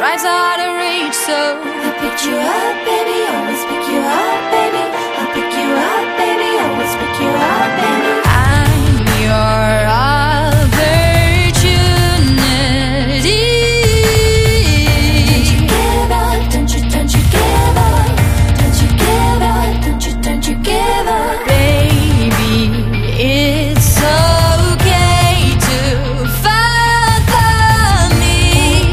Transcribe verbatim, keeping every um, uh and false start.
strives out of reach. So I picked you up, baby, always